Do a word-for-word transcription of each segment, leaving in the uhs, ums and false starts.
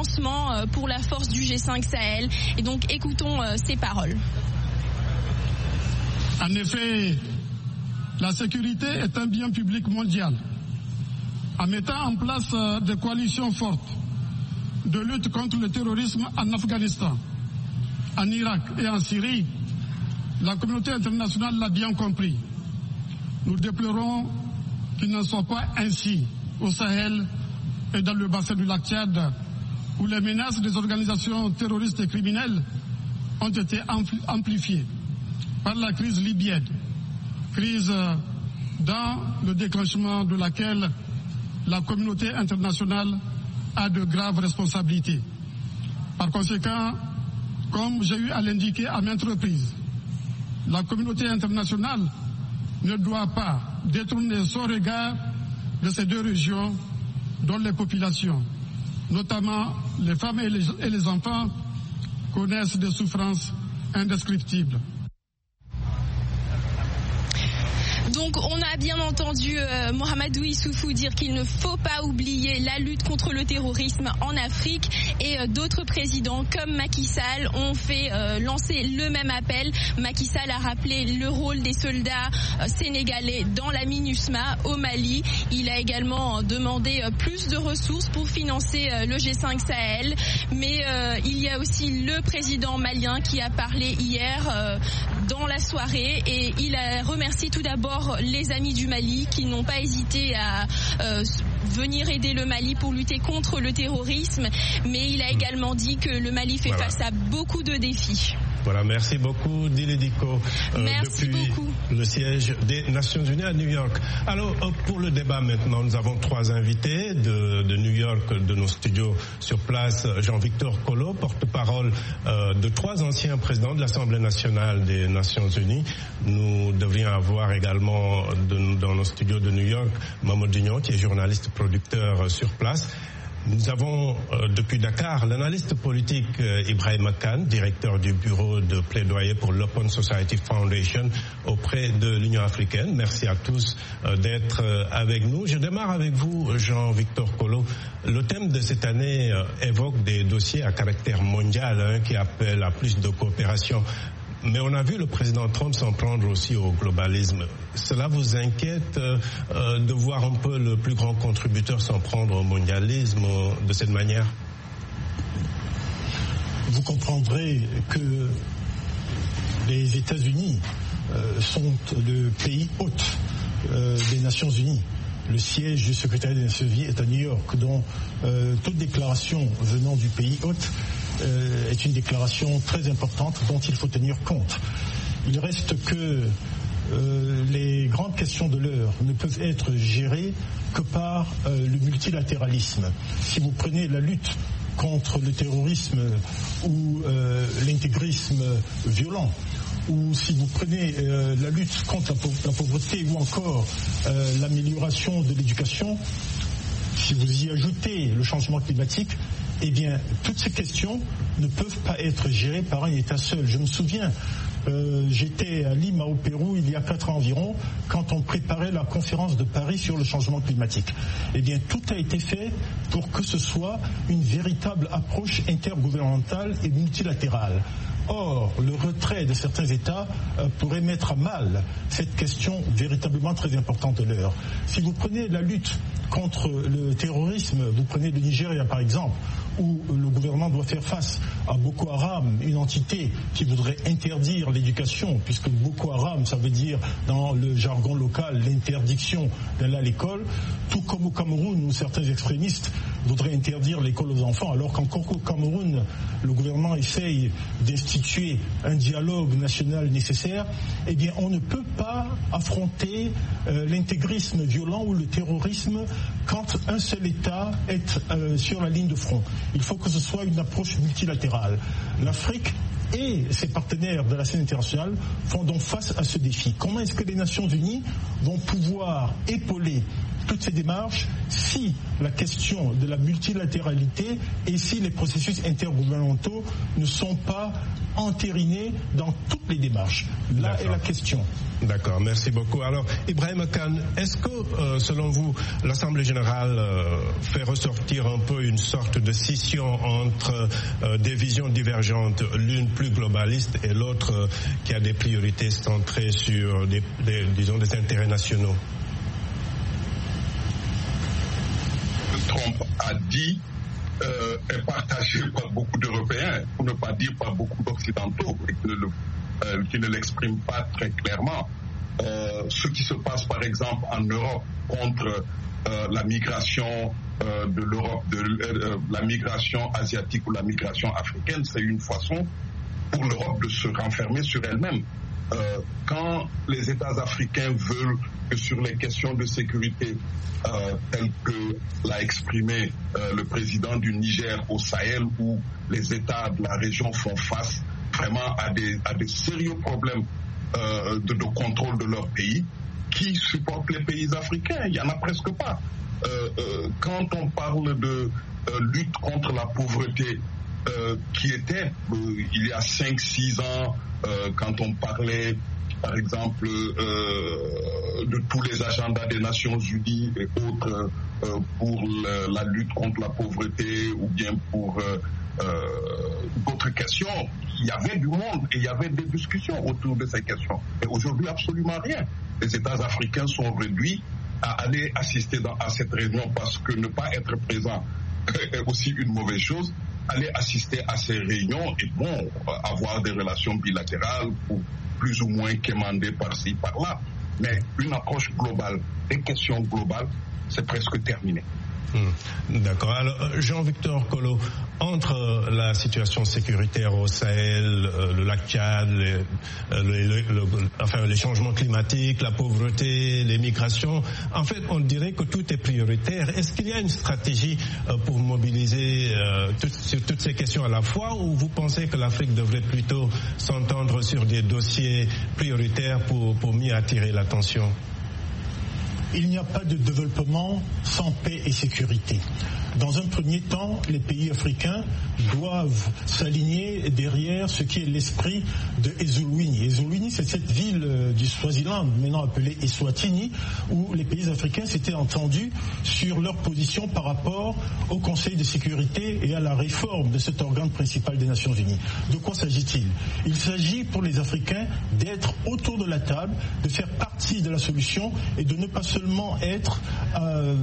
lancement pour la force du G cinq Sahel. Et donc écoutons ces paroles. En effet, la sécurité est un bien public mondial. En mettant en place des coalitions fortes de lutte contre le terrorisme en Afghanistan, en Irak et en Syrie, la communauté internationale l'a bien compris. Nous déplorons qu'il n'en soit pas ainsi au Sahel et dans le bassin du lac Tchad, où les menaces des organisations terroristes et criminelles ont été amplifiées par la crise libyenne, crise dans le déclenchement de laquelle la communauté internationale a de graves responsabilités. Par conséquent, comme j'ai eu à l'indiquer à maintes reprises, la communauté internationale ne doit pas détourner son regard de ces deux régions dont les populations, notamment les femmes et les, et les enfants, connaissent des souffrances indescriptibles. Donc on a bien entendu euh, Mahamadou Issoufou dire qu'il ne faut pas oublier la lutte contre le terrorisme en Afrique, et euh, d'autres présidents comme Macky Sall ont fait euh, lancer le même appel. Macky Sall a rappelé le rôle des soldats euh, sénégalais dans la MINUSMA au Mali. Il a également demandé euh, plus de ressources pour financer euh, le G cinq Sahel, mais euh, il y a aussi le président malien qui a parlé hier euh, dans la soirée, et il a remercié tout d'abord les amis du Mali qui n'ont pas hésité à euh, venir aider le Mali pour lutter contre le terrorisme, mais il a également dit que le Mali fait voilà. face à beaucoup de défis. Voilà, merci beaucoup Dili Diko euh, merci depuis beaucoup. le siège des Nations Unies à New York. Alors euh, pour le débat maintenant, nous avons trois invités de, de New York, de nos studios sur place. Jean-Victor Kolo, porte-parole euh, de trois anciens présidents de l'Assemblée nationale des Nations Unies. Nous devrions avoir également de, dans nos studios de New York Mamadou Dignon, qui est journaliste producteur euh, sur place. Nous avons euh, depuis Dakar l'analyste politique euh, Ibrahima Kane, directeur du bureau de plaidoyer pour l'Open Society Foundation auprès de l'Union africaine. Merci à tous euh, d'être euh, avec nous. Je démarre avec vous, Jean-Victor Kolo. Le thème de cette année euh, évoque des dossiers à caractère mondial hein, qui appellent à plus de coopération. Mais on a vu le président Trump s'en prendre aussi au globalisme. Cela vous inquiète euh, de voir un peu le plus grand contributeur s'en prendre au mondialisme euh, de cette manière? Vous comprendrez que les États-Unis euh, sont le pays hôte euh, des Nations Unies. Le siège du secrétariat des Nations Unies est à New York, dont euh, toute déclaration venant du pays hôte euh, est une déclaration très importante dont il faut tenir compte. Il reste que euh, les grandes questions de l'heure ne peuvent être gérées que par euh, le multilatéralisme. Si vous prenez la lutte contre le terrorisme ou euh, l'intégrisme violent, ou si vous prenez euh, la lutte contre la, pau- la pauvreté ou encore euh, l'amélioration de l'éducation, si vous y ajoutez le changement climatique, eh bien, toutes ces questions ne peuvent pas être gérées par un État seul. Je me souviens, euh, j'étais à Lima au Pérou il y a quatre ans environ, quand on préparait la conférence de Paris sur le changement climatique. Eh bien, tout a été fait pour que ce soit une véritable approche intergouvernementale et multilatérale. Or, le retrait de certains États euh, pourrait mettre à mal cette question véritablement très importante de l'heure. Si vous prenez la lutte contre le terrorisme, vous prenez le Nigeria par exemple, où le gouvernement doit faire face à Boko Haram, une entité qui voudrait interdire l'éducation, puisque Boko Haram, ça veut dire dans le jargon local l'interdiction d'aller à l'école, tout comme au Cameroun où certains extrémistes voudraient interdire l'école aux enfants, alors qu'encore au Cameroun, le gouvernement essaye d'instituer un dialogue national nécessaire. Eh bien, on ne peut pas affronter euh, l'intégrisme violent ou le terrorisme quand un seul État est euh, sur la ligne de front. Il faut que ce soit une approche multilatérale. L'Afrique et ses partenaires de la scène internationale font donc face à ce défi. Comment est-ce que les Nations Unies vont pouvoir épauler toutes ces démarches si la question de la multilatéralité et si les processus intergouvernementaux ne sont pas entérinés dans toutes les démarches. Là D'accord. est la question. D'accord, merci beaucoup. Alors, Ibrahim Kane, est-ce que, euh, selon vous, l'Assemblée générale euh, fait ressortir un peu une sorte de scission entre euh, des visions divergentes, l'une plus globaliste et l'autre euh, qui a des priorités centrées sur, des, des, disons, des intérêts nationaux? Trump a dit euh, est partagé par beaucoup d'Européens, pour ne pas dire par beaucoup d'Occidentaux, et qui ne, le, euh, qui ne l'expriment pas très clairement. Euh, ce qui se passe par exemple en Europe contre euh, la migration euh, de l'Europe, de euh, la migration asiatique ou la migration africaine, c'est une façon pour l'Europe de se renfermer sur elle-même. Euh, quand les États africains veulent que sur les questions de sécurité, euh, telles que l'a exprimé euh, le président du Niger au Sahel, où les États de la région font face vraiment à des, à des sérieux problèmes euh, de, de contrôle de leur pays, qui supportent les pays africains? Il n'y en a presque pas. Euh, euh, quand on parle de euh, lutte contre la pauvreté, Euh, qui était, euh, il y a cinq six ans, euh, quand on parlait, par exemple, euh, de tous les agendas des Nations Unies et autres euh, pour le, la lutte contre la pauvreté ou bien pour euh, euh, d'autres questions, il y avait du monde et il y avait des discussions autour de ces questions. Et aujourd'hui, absolument rien. Les États africains sont réduits à aller assister dans, à cette réunion parce que ne pas être présent est aussi une mauvaise chose. Aller assister à ces réunions et bon, avoir des relations bilatérales ou plus ou moins quémander par-ci, par-là. Mais une approche globale, des questions globales, c'est presque terminé. Mmh. D'accord. Alors, Jean-Victor Kolo, entre la situation sécuritaire au Sahel, euh, le lac Tchad, les, euh, le, le, le, enfin, les changements climatiques, la pauvreté, les migrations, en fait, on dirait que tout est prioritaire. Est-ce qu'il y a une stratégie euh, pour mobiliser euh, tout, sur toutes ces questions à la fois, ou vous pensez que l'Afrique devrait plutôt s'entendre sur des dossiers prioritaires pour, pour mieux attirer l'attention? Il n'y a pas de développement sans paix et sécurité. Dans un premier temps, les pays africains doivent s'aligner derrière ce qui est l'esprit de Ezulwini. Ezulwini, c'est cette ville du Swaziland, maintenant appelée Eswatini, où les pays africains s'étaient entendus sur leur position par rapport au Conseil de sécurité et à la réforme de cet organe principal des Nations Unies. De quoi s'agit-il? Il s'agit pour les Africains d'être autour de la table, de faire partie de la solution et de ne pas seulement être euh,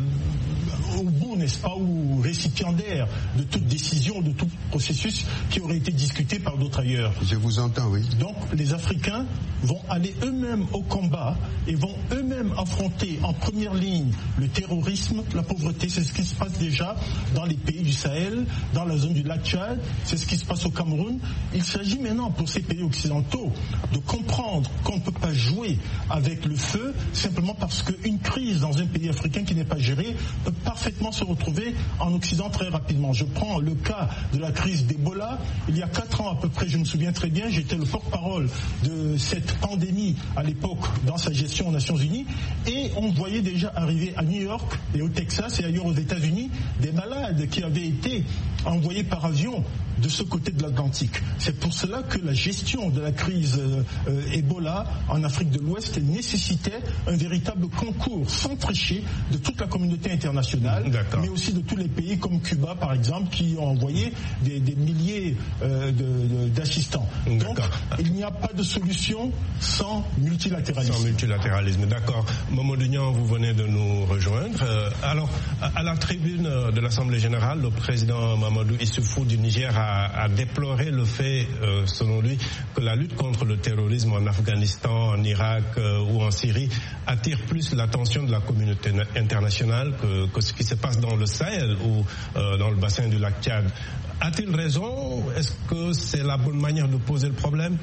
au bout, n'est-ce pas, ou récipiendaire de toute décision, de tout processus qui aurait été discuté par d'autres ailleurs. Je vous entends, oui. Donc les Africains vont aller eux-mêmes au combat et vont eux-mêmes affronter en première ligne le terrorisme, la pauvreté. C'est ce qui se passe déjà dans les pays du Sahel, dans la zone du lac Tchad, c'est ce qui se passe au Cameroun. Il s'agit maintenant pour ces pays occidentaux de comprendre qu'on ne peut pas jouer avec le feu simplement parce qu'une crise dans un pays africain qui n'est pas gérée peut parfaitement se retrouver en Occident très rapidement. Je prends le cas de la crise d'Ebola. Il y a quatre ans à peu près, je me souviens très bien, j'étais le porte-parole de cette pandémie à l'époque dans sa gestion aux Nations Unies et on voyait déjà arriver à New York et au Texas et ailleurs aux États-Unis des malades qui avaient été envoyés par avion de ce côté de l'Atlantique. C'est pour cela que la gestion de la crise euh, euh, Ebola en Afrique de l'Ouest nécessitait un véritable concours sans tricher de toute la communauté internationale, mais aussi de tous les pays comme Cuba par exemple qui ont envoyé des, des milliers euh, de, de, d'assistants. Donc il n'y a pas de solution sans multilatéralisme. Sans multilatéralisme, d'accord. Mamadou Niang, vous venez de nous rejoindre. Euh, alors, à la tribune de l'Assemblée générale, le président Mamadou Issoufou du Niger a a déploré le fait, euh, selon lui, que la lutte contre le terrorisme en Afghanistan, en Irak euh, ou en Syrie attire plus l'attention de la communauté internationale que, que ce qui se passe dans le Sahel ou euh, dans le bassin du lac Tchad. A-t-il raison? Est-ce que c'est la bonne manière de poser le problème?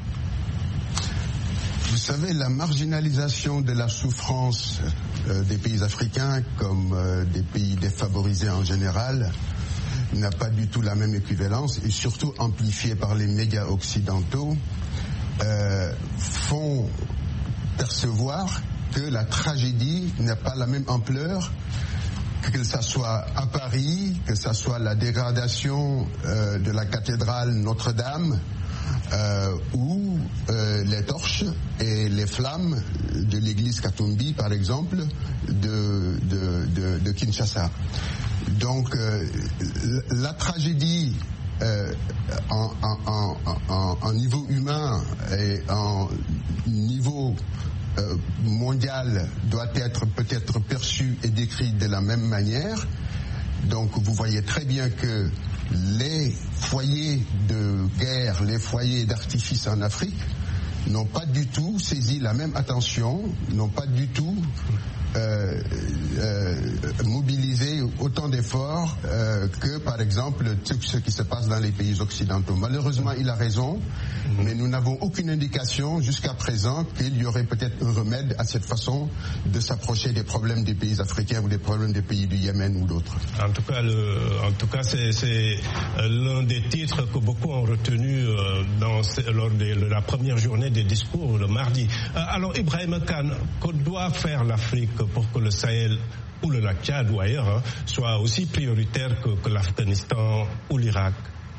Vous savez, la marginalisation de la souffrance euh, des pays africains comme euh, des pays défavorisés en général n'a pas du tout la même équivalence et surtout amplifiée par les médias occidentaux euh, font percevoir que la tragédie n'a pas la même ampleur, que ça soit à Paris, que ça soit la dégradation euh, de la cathédrale Notre-Dame, euh, ou euh, les torches et les flammes de l'église Katumbi, par exemple, de, de, de, de Kinshasa. Donc, euh, la tragédie euh, en, en, en, en niveau humain et en niveau euh, mondial doit être peut-être perçue et décrite de la même manière. Donc, vous voyez très bien que les foyers de guerre, les foyers d'artifice en Afrique n'ont pas du tout saisi la même attention, n'ont pas du tout euh, euh, mobilisé autant d'efforts euh, que, par exemple, tout ce qui se passe dans les pays occidentaux. Malheureusement, il a raison, mais nous n'avons aucune indication jusqu'à présent qu'il y aurait peut-être un remède à cette façon de s'approcher des problèmes des pays africains ou des problèmes des pays du Yémen ou d'autres. En tout cas, le, en tout cas, c'est, c'est l'un des titres que beaucoup ont retenu euh, dans, lors de, de la première journée des discours le mardi. Euh, alors, Ibrahim Khan, que doit faire l'Afrique pour que le Sahel ou le lac Tchad ou ailleurs hein, soit aussi prioritaire que, que l'Afghanistan ou l'Irak?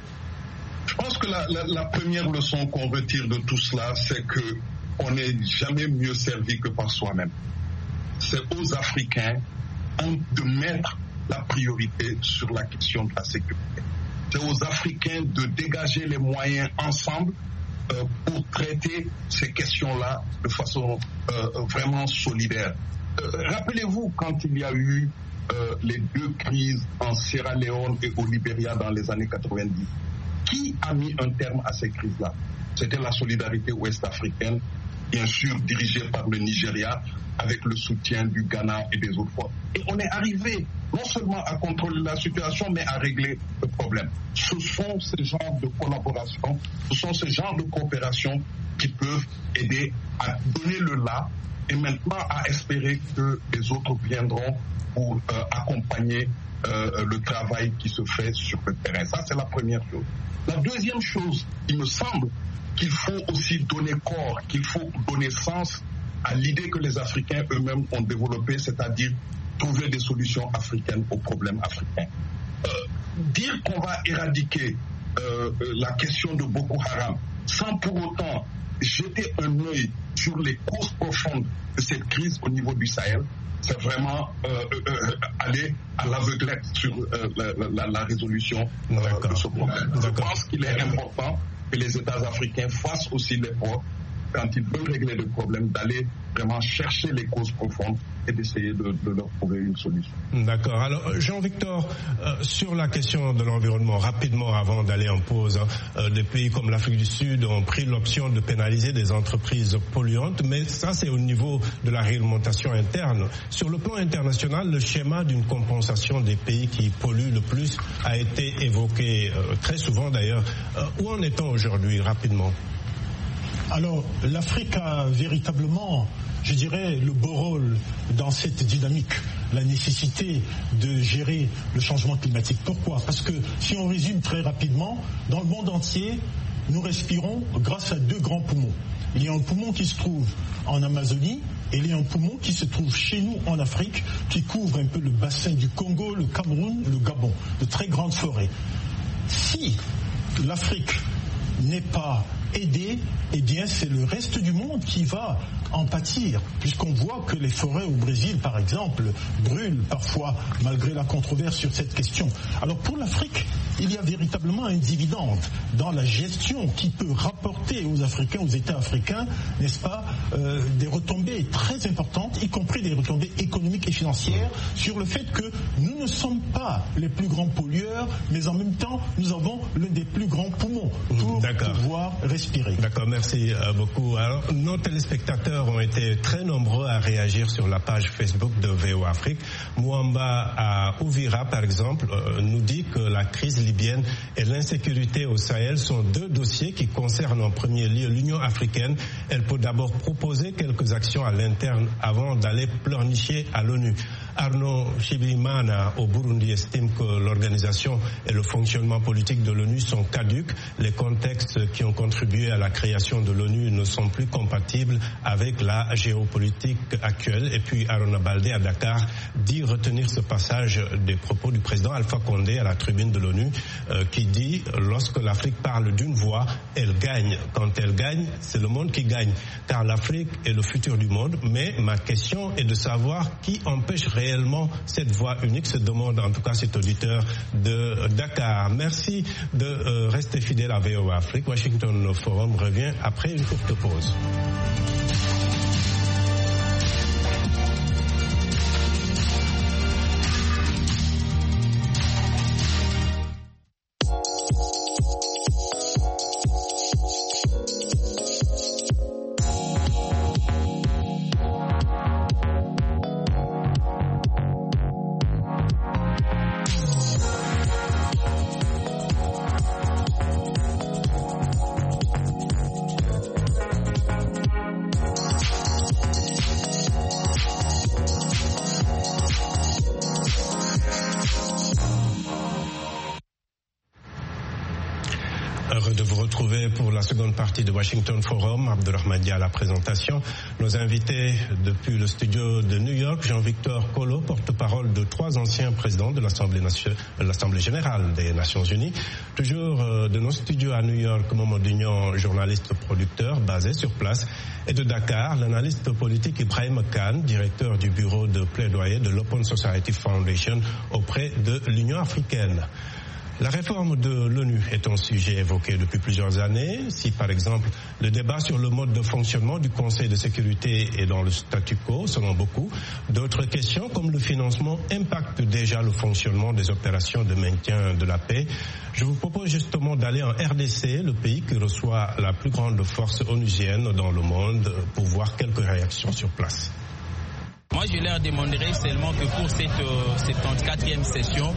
Je pense que la, la, la première leçon qu'on retire de tout cela, c'est qu'on n'est jamais mieux servi que par soi-même. C'est aux Africains de mettre la priorité sur la question de la sécurité. C'est aux Africains de dégager les moyens ensemble euh, pour traiter ces questions-là de façon euh, vraiment solidaire. Euh, rappelez-vous quand il y a eu euh, les deux crises en Sierra Leone et au Libéria dans les années quatre-vingt-dix. Qui a mis un terme à ces crises-là? C'était la solidarité ouest-africaine, bien sûr dirigée par le Nigeria, avec le soutien du Ghana et des autres fois. Et on est arrivé non seulement à contrôler la situation, mais à régler le problème. Ce sont ces genres de collaboration, ce sont ces genres de coopération qui peuvent aider à donner le là et maintenant à espérer que les autres viendront pour euh, accompagner euh, le travail qui se fait sur le terrain. Ça, c'est la première chose. La deuxième chose, il me semble qu'il faut aussi donner corps, qu'il faut donner sens à l'idée que les Africains eux-mêmes ont développée, c'est-à-dire trouver des solutions africaines aux problèmes africains. Euh, dire qu'on va éradiquer euh, la question de Boko Haram sans pour autant jeter un œil sur les causes profondes de cette crise au niveau du Sahel, c'est vraiment euh, euh, aller à l'aveuglette sur euh, la, la, la résolution euh, de ce problème. Je pense qu'il est important que les États africains fassent aussi l'effort, quand ils veulent régler le problème, d'aller vraiment chercher les causes profondes et d'essayer de, de leur trouver une solution. D'accord. Alors, Jean-Victor, euh, sur la question de l'environnement, rapidement avant d'aller en pause, hein, euh, des pays comme l'Afrique du Sud ont pris l'option de pénaliser des entreprises polluantes, mais ça, c'est au niveau de la réglementation interne. Sur le plan international, le schéma d'une compensation des pays qui polluent le plus a été évoqué euh, très souvent d'ailleurs. Euh, où en est-on aujourd'hui, rapidement? Alors, l'Afrique a véritablement, je dirais, le beau rôle dans cette dynamique, la nécessité de gérer le changement climatique. Pourquoi? Parce que, si on résume très rapidement, dans le monde entier, nous respirons grâce à deux grands poumons. Il y a un poumon qui se trouve en Amazonie et il y a un poumon qui se trouve chez nous en Afrique, qui couvre un peu le bassin du Congo, le Cameroun, le Gabon, de très grandes forêts. Si l'Afrique n'est pas aidée, eh bien c'est le reste du monde qui va en pâtir, puisqu'on voit que les forêts au Brésil, par exemple, brûlent parfois, malgré la controverse sur cette question. Alors pour l'Afrique, il y a véritablement un dividende dans la gestion qui peut rapporter aux Africains, aux États africains, n'est-ce pas, euh, des retombées très importantes, y compris des retombées économiques et financières, sur le fait que nous ne sommes pas les plus grands pollueurs, mais en même temps, nous avons l'un des plus grands poumons pour D'accord. pouvoir respirer. D'accord, merci beaucoup. Alors, nos téléspectateurs ont été très nombreux à réagir sur la page Facebook de V O Afrique. Mouamba à Ouvira, par exemple, euh, nous dit que la crise libyenne et l'insécurité au Sahel sont deux dossiers qui concernent en premier lieu l'Union africaine. Elle peut d'abord proposer quelques actions à l'interne avant d'aller pleurnicher à l'ONU. Arnaud Shibimana au Burundi estime que l'organisation et le fonctionnement politique de l'ONU sont caduques. Les contextes qui ont contribué à la création de l'ONU ne sont plus compatibles avec la géopolitique actuelle. Et puis Arona Baldé à Dakar dit retenir ce passage des propos du président Alpha Condé à la tribune de l'ONU euh, qui dit lorsque l'Afrique parle d'une voix, elle gagne. Quand elle gagne, c'est le monde qui gagne. Car l'Afrique est le futur du monde. Mais ma question est de savoir qui empêche réellement cette voix unique, se demande en tout cas cet auditeur de Dakar. Merci de euh, rester fidèle à V O A Afrique. Washington Forum revient après une courte pause. De vous retrouver pour la seconde partie de Washington Forum. Abdelrahman Dia à la présentation. Nos invités depuis le studio de New York, Jean-Victor Kolo, porte-parole de trois anciens présidents de l'Assemblée, nation... l'Assemblée générale des Nations Unies. Toujours euh, de nos studios à New York, Momo Dignon, journaliste producteur basé sur place. Et de Dakar, l'analyste politique Ibrahim Khan, directeur du bureau de plaidoyer de l'Open Society Foundation auprès de l'Union africaine. La réforme de l'ONU est un sujet évoqué depuis plusieurs années. Si, par exemple, le débat sur le mode de fonctionnement du Conseil de sécurité est dans le statu quo, selon beaucoup, d'autres questions, comme le financement, impactent déjà le fonctionnement des opérations de maintien de la paix. Je vous propose justement d'aller en R D C, le pays qui reçoit la plus grande force onusienne dans le monde, pour voir quelques réactions sur place. Moi, je leur demanderai seulement que pour cette euh, soixante-quatrième session,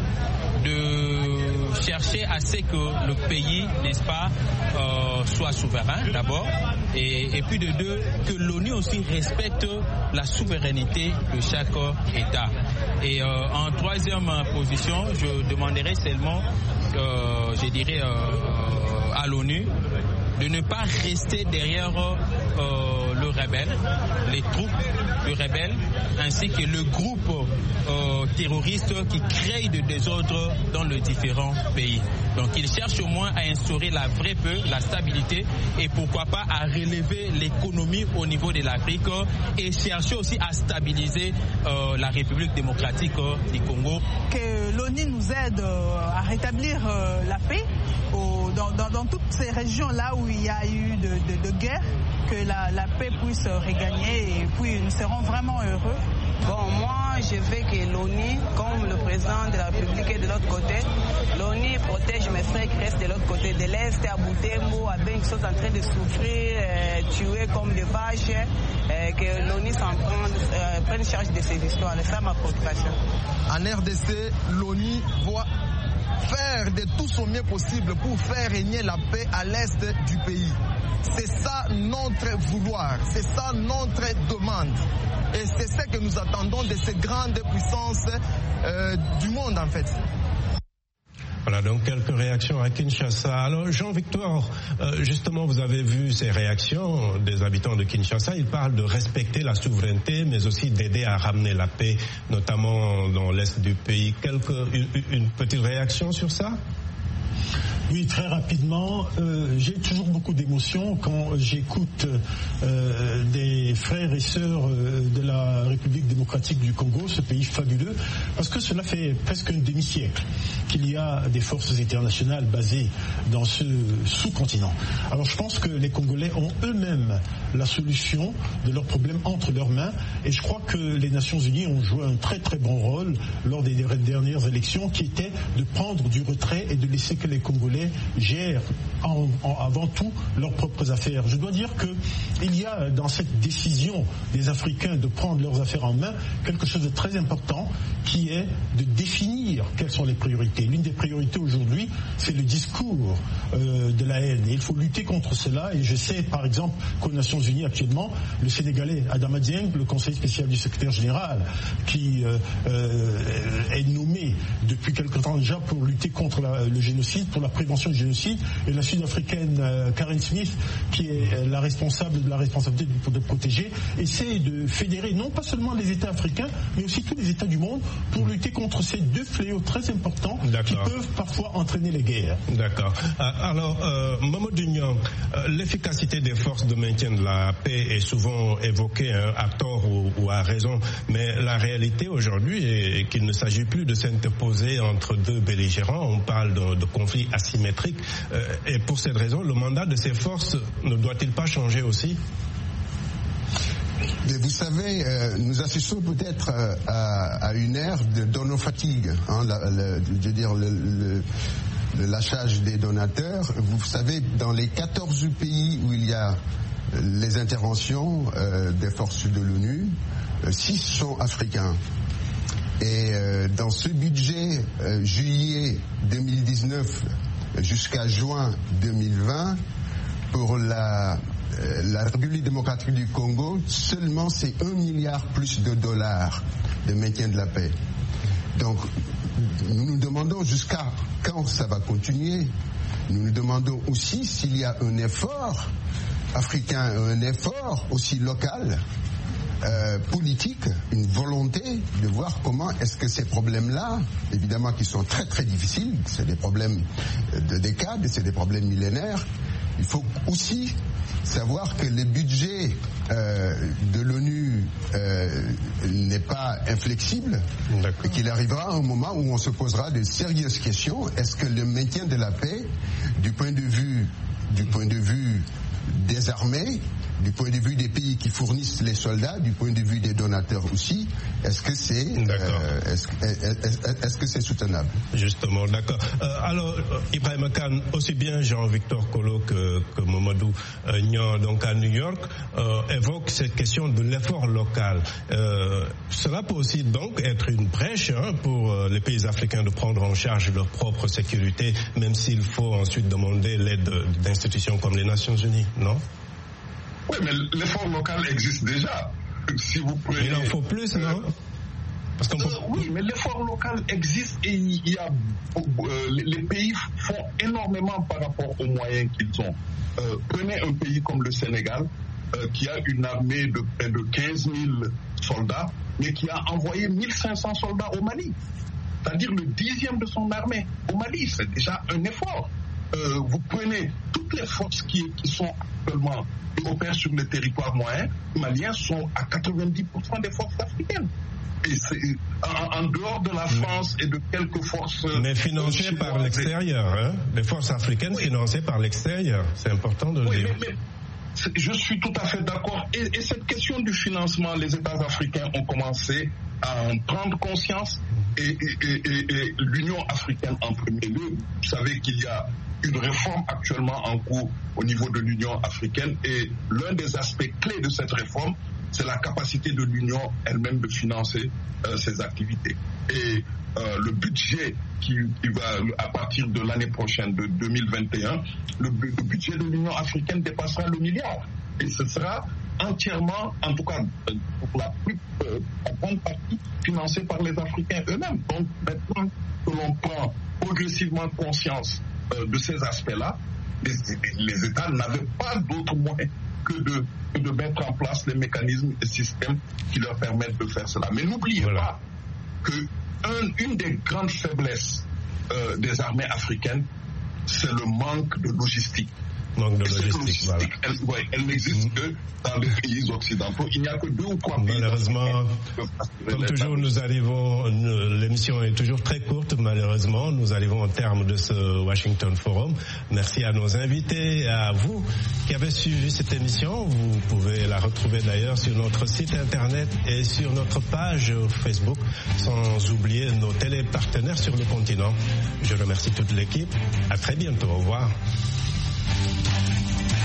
de chercher à ce que le pays, n'est-ce pas, euh, soit souverain d'abord, et, et puis de deux, que l'ONU aussi respecte la souveraineté de chaque État. Et euh, en troisième position, je demanderai seulement, euh, je dirais, euh, à l'ONU, de ne pas rester derrière euh, le rebelle, les troupes de rebelles, ainsi que le groupe euh, terroriste qui crée de désordre dans les différents pays. Donc ils cherchent au moins à instaurer la vraie paix, la stabilité, et pourquoi pas à relever l'économie au niveau de l'Afrique, et chercher aussi à stabiliser euh, la République démocratique du Congo. Que l'ONU nous aide euh, à rétablir euh, la paix au, dans, dans, dans toutes ces régions-là où il y a eu de, de, de guerre, que la, la paix puisse regagner, et puis nous serons vraiment heureux. Bon, moi, je veux que l'ONU, comme le président de la République est de l'autre côté, l'ONU protège mes frères qui restent de l'autre côté, de l'Est, à Boutembo, à Ben, qui sont en train de souffrir, euh, tués comme des vaches, euh, que l'ONU s'en prenne, euh, prenne charge de ces histoires. C'est ça ma préoccupation. En R D C, l'ONU voit faire de tout son mieux possible pour faire régner la paix à l'Est du pays. C'est ça notre vouloir, c'est ça notre demande. Et c'est ce que nous attendons de ces grandes puissances euh, du monde en fait. Voilà donc quelques réactions à Kinshasa. Alors Jean-Victor, euh, justement vous avez vu ces réactions des habitants de Kinshasa. Ils parlent de respecter la souveraineté, mais aussi d'aider à ramener la paix, notamment dans l'est du pays. Quelque, une, une petite réaction sur ça ? Oui, très rapidement. Euh, j'ai toujours beaucoup d'émotions quand j'écoute euh, des frères et sœurs euh, de la République démocratique du Congo, ce pays fabuleux, parce que cela fait presque un demi-siècle qu'il y a des forces internationales basées dans ce sous-continent. Alors je pense que les Congolais ont eux-mêmes la solution de leurs problèmes entre leurs mains, et je crois que les Nations Unies ont joué un très très bon rôle lors des dernières élections, qui était de prendre du retrait et de laisser que les Congolais mais gèrent en, en, avant tout leurs propres affaires. Je dois dire qu'il y a dans cette décision des Africains de prendre leurs affaires en main quelque chose de très important qui est de définir quelles sont les priorités. L'une des priorités aujourd'hui, c'est le discours euh, de la haine. Et il faut lutter contre cela. Et je sais, par exemple, qu'aux Nations Unies actuellement, le Sénégalais Adama Dieng, le conseiller spécial du secrétaire général, qui euh, euh, est nommé depuis quelque temps déjà pour lutter contre la, le génocide, pour la prévention du génocide, et la Sud-Africaine euh, Karen Smith, qui est la responsable de la responsabilité de, de protéger, essaie de fédérer non pas seulement les États africains, mais aussi tous les États du monde pour lutter contre ces deux fléaux très importants qui peuvent parfois entraîner les guerres. D'accord. Alors, euh, Mamadou Niang, euh, l'efficacité des forces de maintien de la paix est souvent évoquée hein, à tort ou, ou à raison, mais la réalité aujourd'hui est qu'il ne s'agit plus de s'interposer entre deux belligérants. On parle de, de conflits asymétriques. Euh, et pour cette raison, le mandat de ces forces ne doit-il pas changer aussi ? Mais vous savez, euh, nous assistons peut-être euh, à, à une ère de donofatigue, hein, la, la, je veux dire le, le, le lâchage des donateurs. Vous savez, dans les quatorze pays où il y a les interventions euh, des forces de l'ONU, euh, six sont africains. Et euh, dans ce budget euh, juillet deux mille dix-neuf jusqu'à juin deux mille vingt, pour la la République démocratique du Congo, seulement c'est un milliard plus de dollars de maintien de la paix. Donc, nous nous demandons jusqu'à quand ça va continuer. Nous nous demandons aussi s'il y a un effort africain, un effort aussi local, euh, politique, une volonté de voir comment est-ce que ces problèmes-là, évidemment qui sont très très difficiles, c'est des problèmes de décades, c'est des problèmes millénaires, il faut aussi savoir que le budget euh, de l'ONU euh, n'est pas inflexible. D'accord. Et qu'il arrivera un moment où on se posera de sérieuses questions. Est-ce que le maintien de la paix, du point de vue, du point de vue des armées, du point de vue des pays qui fournissent les soldats, du point de vue des donateurs aussi, est-ce que c'est euh, est-ce, est-ce, est-ce que c'est soutenable? Justement, d'accord. Euh, alors, Ibrahim Khan, aussi bien Jean-Victor Kolo que, que Mamadou euh, Niang, donc à New York, euh, évoque cette question de l'effort local. Euh, cela peut aussi donc être une brèche hein, pour euh, les pays africains de prendre en charge leur propre sécurité, même s'il faut ensuite demander l'aide d'institutions comme les Nations Unies, non? Oui, mais l'effort local existe déjà. Si vous prenez... Il en faut plus, non? Parce qu'on peut... euh, Oui, mais l'effort local existe et il y a, euh, les pays font énormément par rapport aux moyens qu'ils ont. Euh, prenez un pays comme le Sénégal, euh, qui a une armée de près de quinze mille soldats, mais qui a envoyé mille cinq cents soldats au Mali. C'est-à-dire le dixième de son armée au Mali. C'est déjà un effort. Euh, vous prenez toutes les forces qui, qui sont actuellement qui opèrent sur le territoire moyen, les Maliens sont à quatre-vingt-dix pour cent des forces africaines. Et c'est en, en dehors de la France et de quelques forces... Mais financées par l'extérieur, hein? Les forces africaines oui. financées par l'extérieur, c'est important de le oui, dire. Mais, mais je suis tout à fait d'accord. Et, et cette question du financement, les États africains ont commencé à en prendre conscience et, et, et, et, et l'Union africaine en premier lieu. Vous savez qu'il y a une réforme actuellement en cours au niveau de l'Union africaine et l'un des aspects clés de cette réforme, c'est la capacité de l'Union elle-même de financer euh, ses activités. Et euh, le budget qui, qui va, à partir de l'année prochaine, de deux mille vingt et un, le, le budget de l'Union africaine dépassera le milliard. Et ce sera entièrement, en tout cas pour la plus euh, la grande partie, financé par les Africains eux-mêmes. Donc maintenant que l'on prend progressivement conscience euh, de ces aspects-là, les, les États n'avaient pas d'autre moyen que de, que de mettre en place les mécanismes et systèmes qui leur permettent de faire cela. Mais n'oubliez voilà. pas que un, une des grandes faiblesses euh, des armées africaines, c'est le manque de logistique. Manque de Et cette logistique, logistique, voilà. elle, ouais, elle n'existe mmh. que dans les pays occidentaux. Il n'y a que deux ou trois pays. Malheureusement, comme toujours, nous arrivons, l'émission est toujours très courte, malheureusement. Nous arrivons au terme de ce Washington Forum. Merci à nos invités, à vous qui avez suivi cette émission. Vous pouvez la retrouver d'ailleurs sur notre site internet et sur notre page Facebook, sans oublier nos télépartenaires sur le continent. Je remercie toute l'équipe. À très bientôt. Au revoir.